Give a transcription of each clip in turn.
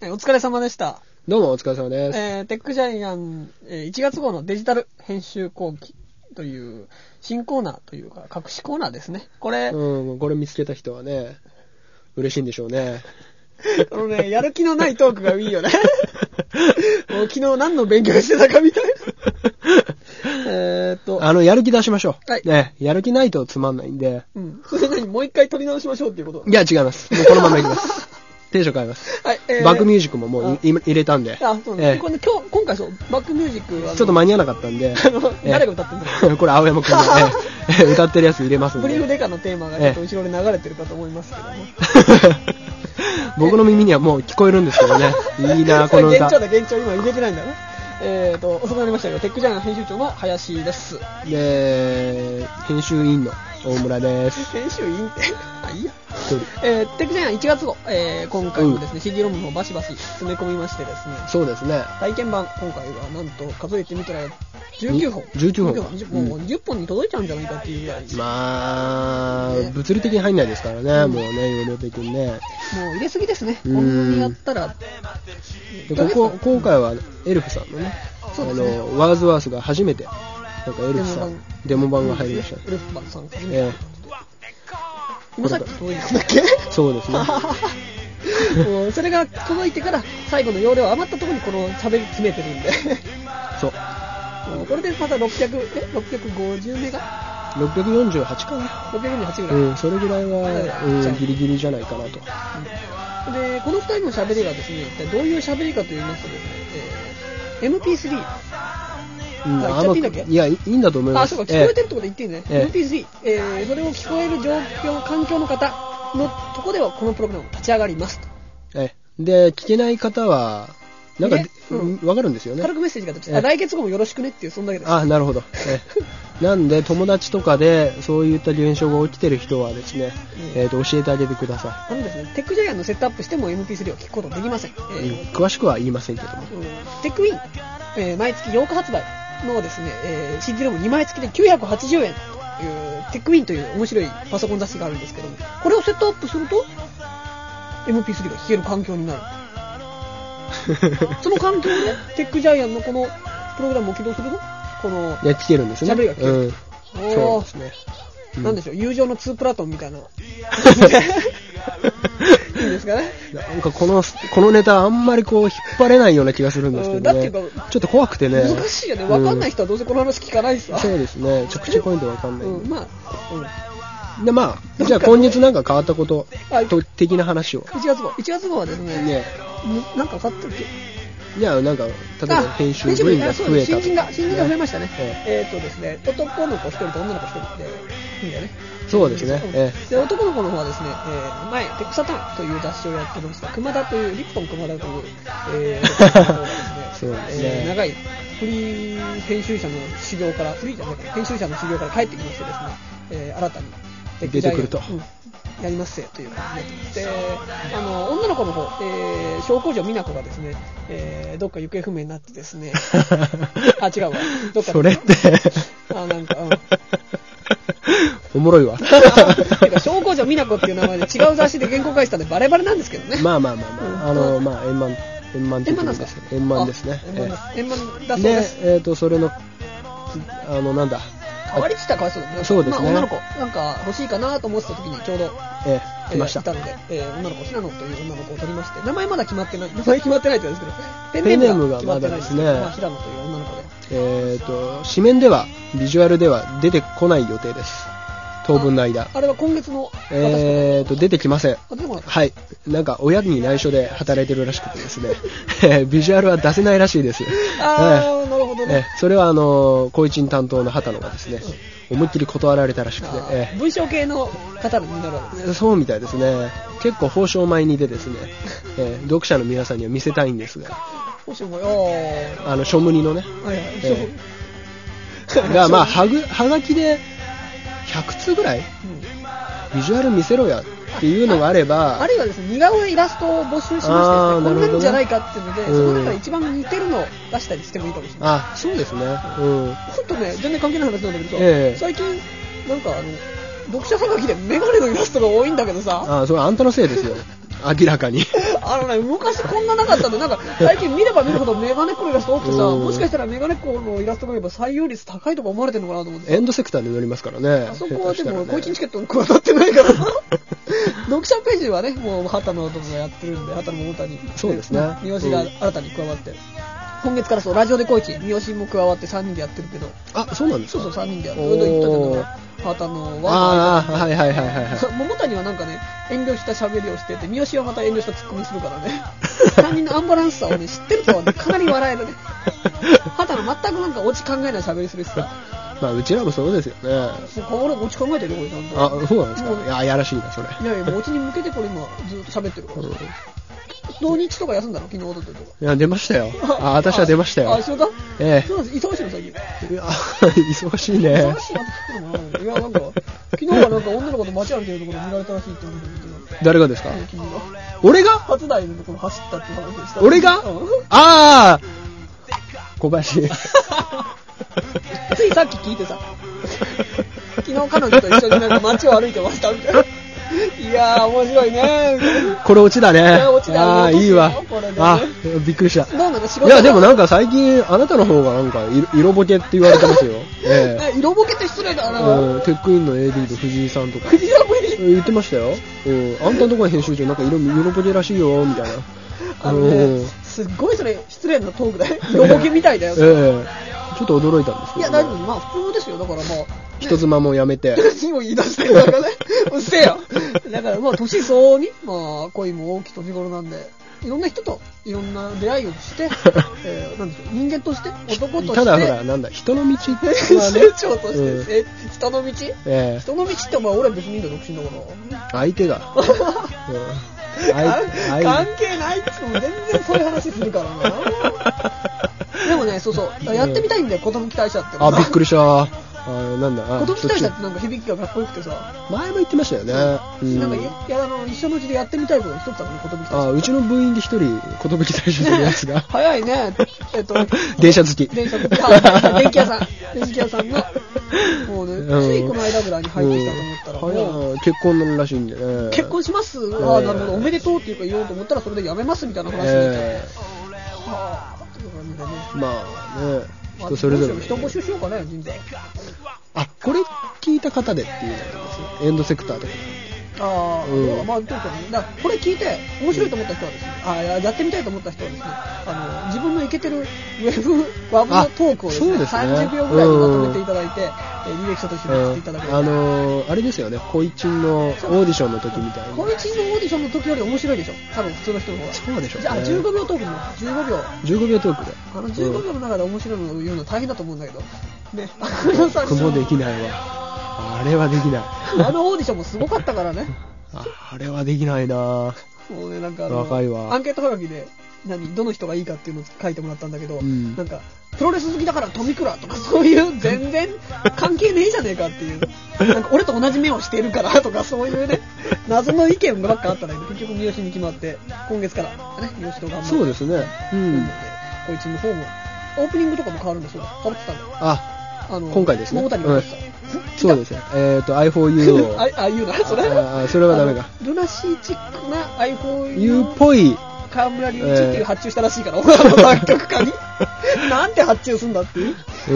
お疲れ様でした。 どうもお疲れ様です。 テックジャイアン、1月号のデジタル編集後期という新コーナーというか隠しコーナーですね。これ見つけた人はね、嬉しいんでしょうね。 やる気のないトークがいいよね。もう昨日何の勉強してたかみたいな。やる気出しましょう。 はい。 ね、やる気ないとつまんないんで。 それ何もう一回取り直しましょうっていうこと？ いや、違います。もうこのままいきます。テンション変えます。 はい。 バックミュージックももう入れたんで。 そうね。これ今回そう、バックミュージックはちょっと間に合わなかったんで。 誰が歌ってるんですか？ これ青山くんが歌ってるやつ入れますんで。 ブリーフデカのテーマがちょっと後ろで流れてるかと思いますけども。 僕の耳にはもう聞こえるんですけどね。いいな、この歌。 現状今入れてないんだね。遅くなりましたけど、テックジャイアン編集長の林です。 で、編集員の大村です。 編集員って。いいや。テックジャイアン1月号、今回もですね、CD ロムをバシバシ詰め込みましてですね。 そうですね。 体験版、今回はなんと数えてみたら19本。 19本。 もう10本に届いちゃうんじゃないかっていうぐらい。 まあ、物理的に入んないですからね、もうね、容量的にね。 もう入れすぎですね。こんなにやったら。 今回はエルフさんのね、ワーズワースが初めて、なんかエルフさん、デモ版が入りました。 エルフさん初めて。今さっき届いたんだっけ？ そうですね。 もうそれが届いてから最後の容量余ったところにこの喋り詰めてるんで。 そう。 これでまた650メガ ？648かな。 648ぐらい。 それぐらいは、ギリギリじゃないかなと。 で、この2人の喋りがですね、一体どういう喋りかと言いますとですね、MP3。言っちゃっていいんだっけ？ いや、いいんだと思います。 そうか、聞こえてるってこと言っていいね。MP3。それを聞こえる状況、環境の方のとこではこのプログラム立ち上がりますと。 で、聞けない方は、なんか、わかるんですよね。 軽くメッセージが出て、来月号もよろしくねっていう、そんだけです。 なるほど。なんで、友達とかで、そういった現象が起きてる人はですね、教えてあげてください。 ですね、テックジャイアンのセットアップしても MP3 を聞くことできません。 詳しくは言いませんけども。 テックウィン、毎月8日発売のですね、CD ロム2枚付きで980円という、テックウィンという面白いパソコン雑誌があるんですけども、これをセットアップすると、MP3 が聴ける環境になる。その環境でテックジャイアンのこのプログラムを起動するとこの聞けるんですね。 喋りが聞ける。 そうですね。 なんでしょう、友情の2プラトンみたいな。いいですかね。 なんかこのネタあんまりこう引っ張れないような気がするんですけどね。ちょっと怖くてね。 難しいよね。分かんない人はどうせこの話聞かないしさ。 そうですね。直接ポイント分かんない。でじゃあ今月なんか変わったこと的な話を。 1月号はですね。なんか変わったっけ？ いや、なんか、例えば編集部員が増えた。 新人が増えましたね。ですね、男の子1人と女の子1人でいいんだよね。 そうですね。 で、男の子の方はですね、前、テックサターンという雑誌をやってました、熊田という、リプトン熊田という、 そうですね。 長いフリー編集者の修行から、フリーじゃないかな、編集者の修行から帰ってきましてですね、新たに出てくると。 やりますよという感じで、女の子の方、小工場美奈子がですね、どっか行方不明になってですね、違うわ、どっかそれってなんか、 おもろいわ。 小工場美奈子っていう名前で違う雑誌で原稿書いてたんでバレバレなんですけどね。 まあ、円満ですね。円満ですね。 円満だそうです。 それの、なんだ。 変わりつったらかわいそうだね。 そうですね。 女の子なんか欲しいかなと思ってた時にちょうど来ました。 いたので、女の子ひなのという女の子を取りまして、名前まだ決まってないって言うんですけど、 ペンネームがまだですね。 ひなのという女の子で。 紙面ではビジュアルでは出てこない予定です。当分の間。 あれは今月の出てきません。はい。なんか親に内緒で働いてるらしくてですね。ビジュアルは出せないらしいです。 なるほどね。 それは小一担当の畑野がですね、思いっきり断られたらしくて。 文章系の方になるわけです。 そうみたいですね。結構報奨米にでですね、読者の皆さんには見せたいんですが。 報奨米、 書務にのね。がまあはがきで100通ぐらい、ビジュアル見せろやっていうのがあれば、 あるいはですね、似顔絵イラストを募集しましてですね、こんなんじゃないかっていうので、その中で一番似てるのを出したりしてもいいかもしれない。 そうですね。 ほんとね、全然関係ない話なんだけどさ、最近なんか読者はがきでメガネのイラストが多いんだけどさ。 それあんたのせいですよ。 明らかに。 昔こんななかったんで、なんか最近見れば見るほどメガネっ子のイラスト多くてさ、もしかしたらメガネっ子のイラストが言えば採用率高いとか思われてるのかなと思って。 エンドセクターで載りますからね。 あそこはでも、コイチンチケットに加わってないからな。読者ページはね、もう、畑野とかがやってるんで、畑野桃谷。 そうですね。 三好が新たに加わって。今月からそう、ラジオでコイチ、三好も加わって3人でやってるけど。 あ、そうなんですか？ そうそう、3人でやってる。言ったけど、畑野は。 はいはいはいはい。 桃谷はなんかね、遠慮した喋りをしてて、三好はまた遠慮したツッコミするからね。3人のアンバランスさをね、知ってるとはね、かなり笑えるね。畑野全くなんかオチ考えない喋りするしさ。 まあ、うちらもそうですよね。 俺、オチ考えてるよ、これちゃんと。 あ、そうなんですか？いや、やらしいな、それ。 いやいや、もうオチに向けてこれ今、ずっと喋ってるから。土日とか休んだの？昨日、おとといとか。 いや、出ましたよ。私は出ましたよ。 あ、仕事？ ええ。 そうなんです。忙しいの、最近。 いや、忙しいね。 忙しいなって聞くのもな。いや、なんか、昨日はなんか女の子と街歩いてるところ見られたらしいって思ってるけど。 誰がですか？ 君が。 俺が？ 初台のところ走ったって話をした。 俺が？ああ小林。 ついさっき聞いてさ、昨日彼女と一緒になんか街を歩いてましたみたいな。いやー面白いねー。 これオチだね。 ああ、いいわ。あ、びっくりした。 どうなの？仕事？ いやでもなんか最近あなたの方がなんか色ボケって言われてますよ。 色ボケって失礼だな。 テックインの AD と藤井さんとか。 藤井さんも言ってましたよ。あんたのところ編集長なんか色ボケらしいよみたいな。 すっごいそれ失礼なトークだよ。色ボケみたいだよ。 ちょっと驚いたんですけど。 いや大丈夫、まあ普通ですよ。だからまあ人妻もやめて。 何を言い出してるんだからね。うっせえよ。だからまあ年相応に、まあ恋も大きい年頃なんで、いろんな人といろんな出会いをして、なんでしょう、人間として男として。 ただほらなんだ人の道はね。 成長として、人の道？人の道ってまあ俺は別にいいんだよ、独身だから。 相手が。 関係ないっつも全然そういう話するからな。でもね、そうそう、やってみたいんだよ、寿大社って。 あ、びっくりした。なんだ。 寿大社ってなんか響きがかっこよくてさ。 前も言ってましたよね。 なんか一緒のうちでやってみたいこと一つあるの、寿大社。 うちの部員で一人寿大社するやつが。 早いね。 電車好き。 電気屋さんが、もうね、ついこの間ぐらいに入ってきたと思ったら、もう結婚なるらしいんでね。 結婚します？ああ、なるほど。おめでとうっていうか言おうと思ったらそれでやめますみたいな話になって。はあ、という感じでね。 まあね、人それぞれ。 人募集しようかね、人材。 あ、これ聞いた方でっていうのがあります。エンドセクターとか。 ああ、まあ、どうかね。だからこれ聞いて面白いと思った人はですね、やってみたいと思った人はですね、自分のイケてるワブのトークをですね、30秒ぐらいにまとめていただいて、履歴書として送っていただければ。 あれですよね、コイチンのオーディションの時みたいな。 コイチンのオーディションの時より面白いでしょ、多分普通の人の方が。 そうでしょうね。 じゃあ15秒トークに15秒。 15秒トークで。 15秒の中で面白いのを言うの大変だと思うんだけど。ね、 僕もできないわ。あれはできない。 あのオーディションもすごかったからね。 あれはできないな。もうね、なんか若いわ。 アンケートはがきでどの人がいいかっていうのを書いてもらったんだけど、なんかプロレス好きだから富倉とかそういう全然関係ねえじゃねえかっていう、なんか俺と同じ目をしているからとかそういうね謎の意見ばっかあったんだけど、結局三好に決まって今月からね三好と頑張って。 そうですね。 こいつの方もオープニングとかも変わるんですよ。変わってたんだよ。 今回ですね。 桃谷がそうですね。I4U を。 言うな、それ。 それはダメだ。 ルナシーチックな I4U っぽい。 河村隆一っていう発注したらしいから、作曲家に。なんて発注すんだっていう。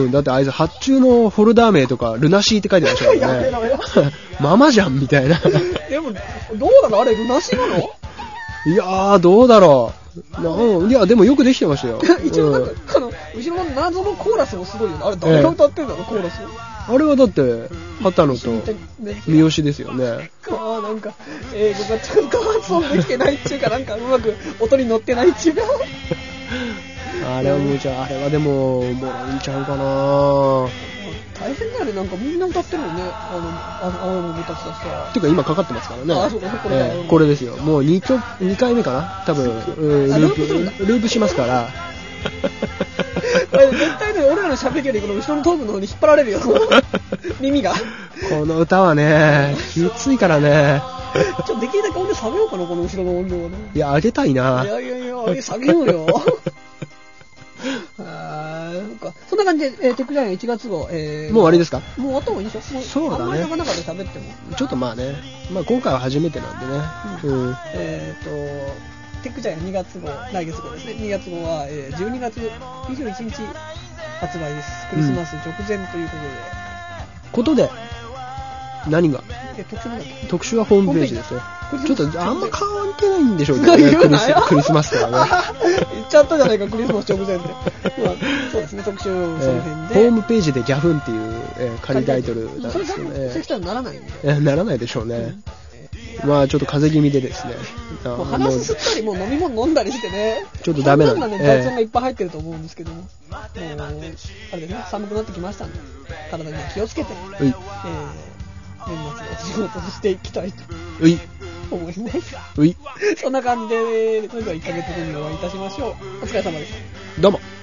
だってあいつ発注のフォルダー名とか、ルナシーって書いてましたからね。ママじゃんみたいな。 でも、どうだろうあれ、ルナシーなの？ いやー、どうだろう。いや、でもよくできてましたよ。 一応なんか、後ろの謎のコーラスもすごいよね。あれ誰が歌ってんだろ、コーラス。 あれはだって、畑野と三好ですよね。 なんか、英語がちゃんと発音できてないっちゅうか、なんかうまく音に乗ってないっちゅうか。 あれはでも、もらうんちゃうかな。 大変だよね、なんかみんな歌ってるよね。青山たちだしさ。 てか今かかってますからね。 そうか、 これですよ。もう2回目かな多分、ループしますから。 絶対ね、俺らの喋りよりこの後ろのトークの方に引っ張られるよ。耳が。 この歌はね、きついからね。 できるだけ音量下げようかな、この後ろの音量はね。 いや、上げたいな。 いや、下げようよ。そんなな感じで、テックジャイアン1月号、もう終わりですか？ もう終わった方がいいでしょ。もうそうだね。 あんまりなかなかで喋っても。 ちょっとまあね、まあ今回は初めてなんでね。 テックジャイアン2月号、来月号ですね。2月号は、12月21日発売です。クリスマス直前ということで。何が特集なんだっけ？ 特集はホームページですよ。ちょっとあんま関係ないんでしょうけどね。 クリスマスとかね。 言っちゃったじゃないか、クリスマス直前で。そうですね、特集その辺で。 ホームページでギャフンっていう、仮タイトルなんですけどね。 そうしたらならないんで。 ならないでしょうね。まあちょっと風邪気味でですね。 もう鼻すすったりもう飲み物飲んだりしてね。 ちょっとダメなんで。 雑音がいっぱい入ってると思うんですけども。あれですね、寒くなってきましたんで、体に気をつけて。年末のお仕事をしていきたいと思います。そんな感じで、それでは1ヶ月後にお会いいたしましょう。お疲れ様でした。 どうも。